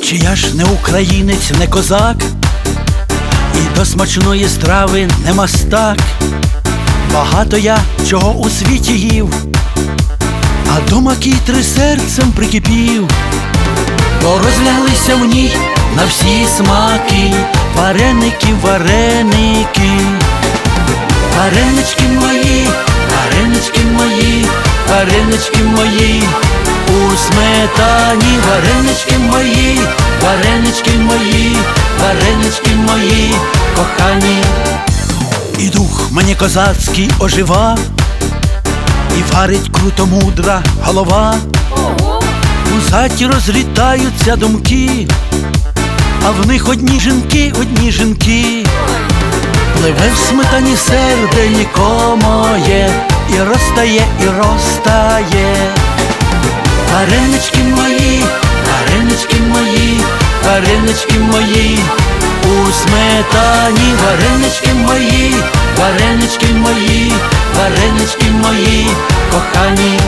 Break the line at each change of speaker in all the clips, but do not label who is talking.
Чи я ж не українець, не козак, і до смачної страви не мастак. Багато я чого у світі їв, а до макітри серцем прикипів. Бо розляглися в ній на всі смаки вареники, вареники. Варенички мої, варенички мої, варенички мої, у сметані. Варенички мої, варенички мої, варенички мої, кохані. І дух мені козацький ожива, і варить круто мудра голова. У заті розлітаються думки, а в них одні жінки, одні жінки. Пливе в сметані серденько моє, і розтає, і розтає. Варенички мої, варенички мої, варенички мої, у сметані. Варенички мої, варенички мої, варенички мої, кохані.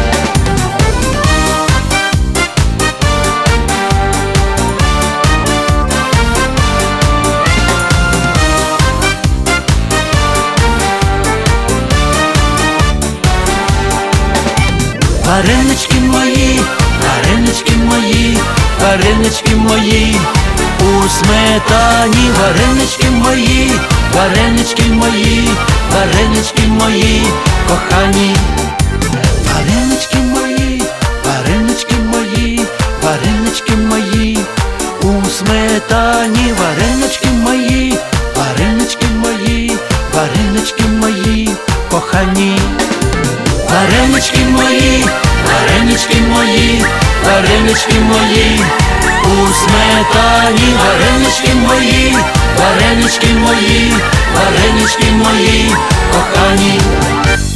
Варенички мої, варенички мої, варенички мої, у сметані. Варенички мої, варенички мої, варенички мої, кохані. Варенички мої, варенички мої, варенички мої, у сметані. Варенички мої, варенички мої, варенички мої, кохані. Варенички мої, варенички мої, варенички мої, у сметані. Варенички мої, варенички мої, варенички мої, кохані.